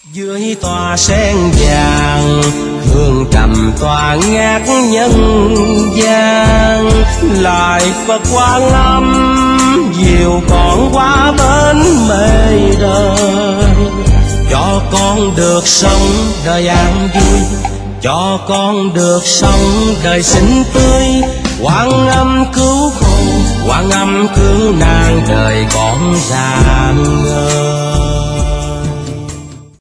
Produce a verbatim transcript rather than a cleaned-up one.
Dưới tòa sen vàng hương trầm tỏa ngát nhân gian, lại Phật Quan Âm dìu con qua bến mê đời. Cho con được sống đời an vui, cho con được sống đời xinh tươi. Quan Âm cứu khổ, Quan Âm cứu nạn đời con gian ngơ.